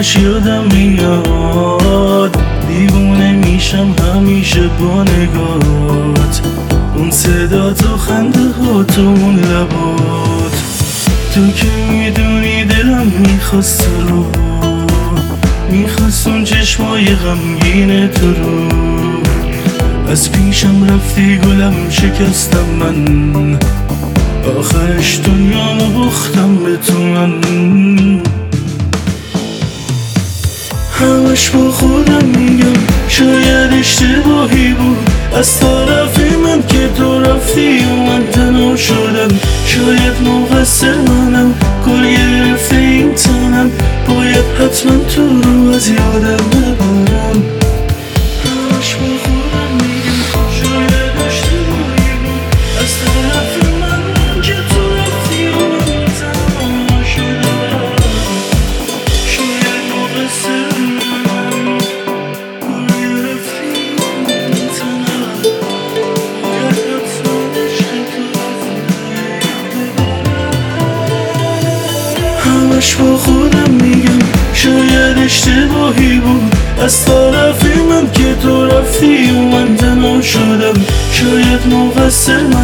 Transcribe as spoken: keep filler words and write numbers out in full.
همش یادم میاد، دیوونه میشم همیشه با نگات، اون صدات و خنده هات و اون لبات. تو که میدونی دلم میخواست رو، میخواست اون چشمای غمگین تو رو. از پیشم رفتی گلم شکستم من، آخرش دنیامو باختم به تو من. همش با خودم میگم شاید اشتباهی بود از طرف من که تو رفتی و من تنها شدم. شاید مقصر منم، گل گرفته این تنم، باید حتما تو رو از یادم ببرم. همش با خودم میگم شاید اشتباهی بود از طرف من که تو رفتی و من تنها شدم. شاید مقصر همش با خودم میگم شاید اشتباهی بود از طرف من که تو رفتی و من تنها شدم. شاید مقصر